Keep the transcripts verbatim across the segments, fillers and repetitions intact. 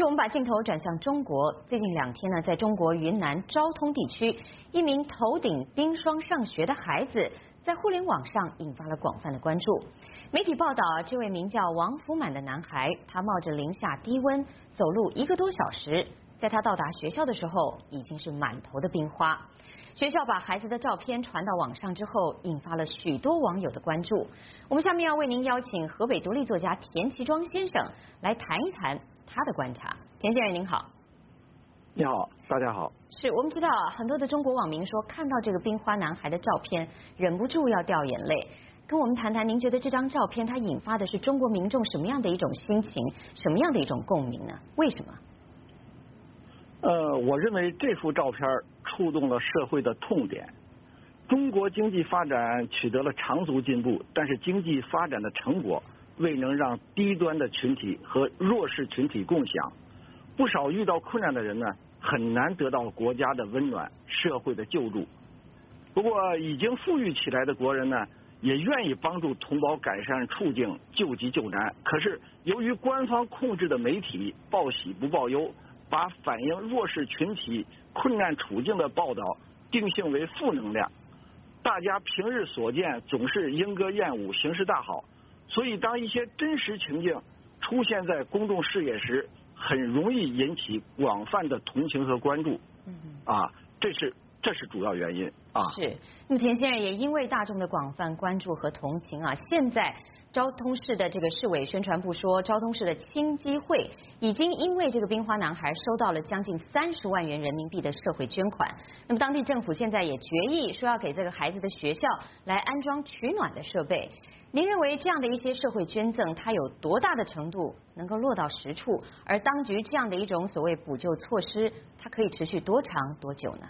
我们把镜头转向中国，最近两天呢，在中国云南昭通地区，一名头顶冰霜上学的孩子，在互联网上引发了广泛的关注。媒体报道，这位名叫王福满的男孩，他冒着零下低温走路一个多小时，在他到达学校的时候，已经是满头的冰花。学校把孩子的照片传到网上之后，引发了许多网友的关注。我们下面要为您邀请河北独立作家田其庄先生来谈一谈他的观察。田先生您好。 你好，大家好。 是我们知道啊，很多的中国网民说看到这个冰花男孩的照片，忍不住要掉眼泪。跟我们谈谈，您觉得这张照片它引发的是中国民众什么样的一种心情，什么样的一种共鸣呢？为什么？ 呃，我认为这幅照片触动了社会的痛点。中国经济发展取得了长足进步，但是经济发展的成果未能让低端的群体和弱势群体共享。不少遇到困难的人呢，很难得到国家的温暖、社会的救助。不过，已经富裕起来的国人呢，也愿意帮助同胞改善处境、救急救难。可是，由于官方控制的媒体报喜不报忧，把反映弱势群体困难处境的报道定性为负能量，大家平日所见总是莺歌燕舞、形势大好，所以当一些真实情境出现在公众视野时，很容易引起广泛的同情和关注。啊，这是这是主要原因啊。 是，那么田先生也因为大众的广泛关注和同情啊，现在昭通市的这个市委宣传部说，昭通市的青基会已经因为这个冰花男孩收到了将近三十万元人民币的社会捐款。那么当地政府现在也决议说要给这个孩子的学校来安装取暖的设备。您认为这样的一些社会捐赠，它有多大的程度能够落到实处？而当局这样的一种所谓补救措施，它可以持续多长多久呢？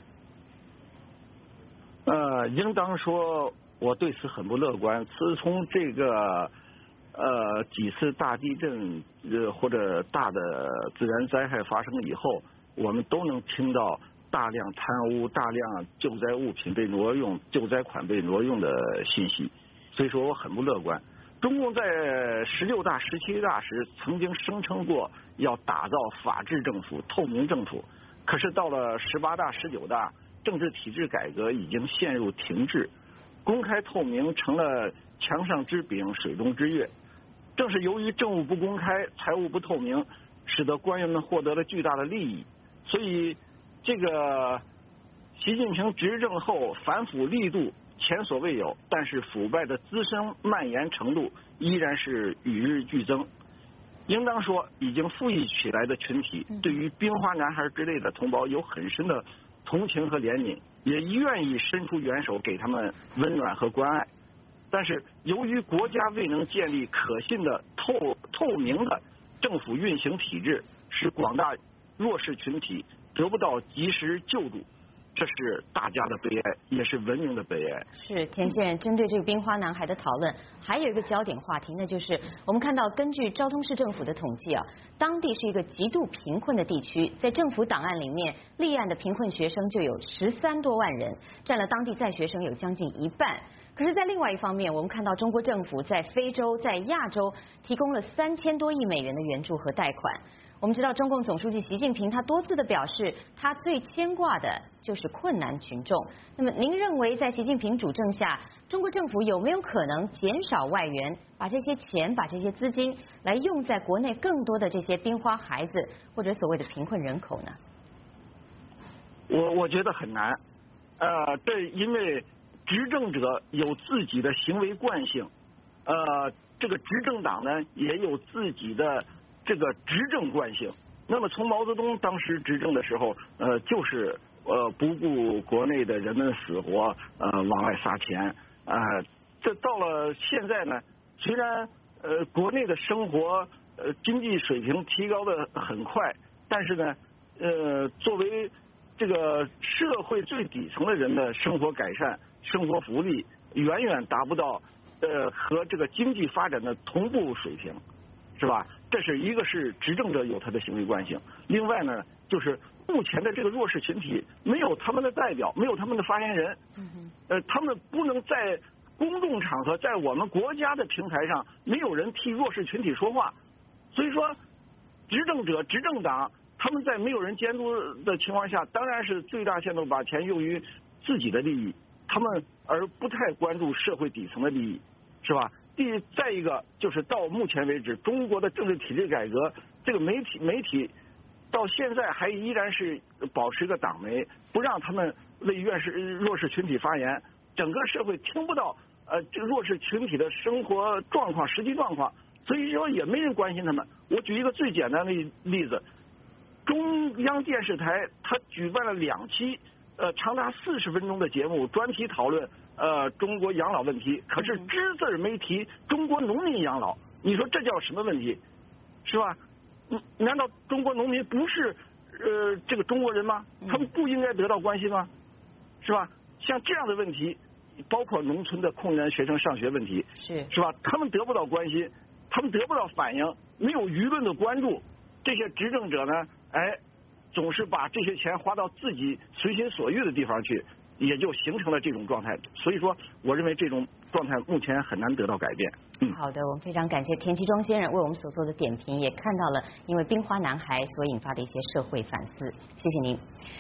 呃，应当说，我对此很不乐观。自从这个呃几次大地震呃或者大的自然灾害发生以后，我们都能听到大量贪污、大量救灾物品被挪用、救灾款被挪用的信息，所以说我很不乐观。中共在十六大、十七大时曾经声称过要打造法治政府、透明政府，可是到了十八大、十九大，政治体制改革已经陷入停滞，公开透明成了墙上之饼、水中之月。正是由于政务不公开、财务不透明，使得官员们获得了巨大的利益。所以，这个习近平执政后反腐力度前所未有，但是腐败的滋生蔓延程度依然是与日俱增。应当说，已经富裕起来的群体对于冰花男孩之类的同胞有很深的同情和怜悯，也愿意伸出援手给他们温暖和关爱。但是由于国家未能建立可信的透透明的政府运行体制，使广大弱势群体得不到及时救助，这是大家的悲哀，也是文明的悲哀。 是田先生针对这个冰花男孩的讨论，还有一个焦点话题，那就是我们看到，根据昭通市政府的统计啊，当地是一个极度贫困的地区，在政府档案里面立案的贫困学生就有十三多万人，占了当地在学生有将近一半。可是，在另外一方面，我们看到中国政府在非洲、在亚洲提供了三千多亿美元的援助和贷款。我们知道，中共总书记习近平他多次的表示，他最牵挂的就是困难群众。那么，您认为在习近平主政下，中国政府有没有可能减少外援，把这些钱、把这些资金来用在国内更多的这些冰花孩子或者所谓的贫困人口呢？ 我我觉得很难，呃，这因为执政者有自己的行为惯性，呃，这个执政党呢也有自己的这个执政惯性。那么从毛泽东当时执政的时候，呃，就是呃不顾国内的人们死活，呃往外撒钱，啊、呃，这到了现在呢，虽然呃国内的生活呃经济水平提高的很快，但是呢，呃作为这个社会最底层的人的生活改善、生活福利，远远达不到呃和这个经济发展的同步水平，是吧？这是一个是执政者有他的行为惯性，另外呢，就是目前的这个弱势群体没有他们的代表，没有他们的发言人，呃，他们不能在公众场合，在我们国家的平台上，没有人替弱势群体说话，所以说， 执政者、执政党，他们在没有人监督的情况下，当然是最大限度把钱用于自己的利益，他们而不太关注社会底层的利益，是吧？第再一个就是到目前为止，中国的政治体制改革，这个媒体媒体到现在还依然是保持一个党媒，不让他们为弱势弱势群体发言，整个社会听不到呃这个弱势群体的生活状况、实际状况，所以说也没人关心他们。我举一个最简单的例子，中央电视台它举办了两期呃长达四十分钟的节目，专题讨论呃中国养老问题，可是只字没提中国农民养老，你说这叫什么问题？是吧？嗯，难道中国农民不是呃这个中国人吗？他们不应该得到关心吗？是吧？像这样的问题，包括农村的空园学生上学问题， 是是吧？他们得不到关心，他们得不到反应，没有舆论的关注，这些执政者呢，哎，总是把这些钱花到自己随心所欲的地方去，也就形成了这种状态。所以说，我认为这种状态目前很难得到改变。嗯， 好的，我们非常感谢田其庄先生为我们所做的点评，也看到了因为冰花男孩所引发的一些社会反思，谢谢您。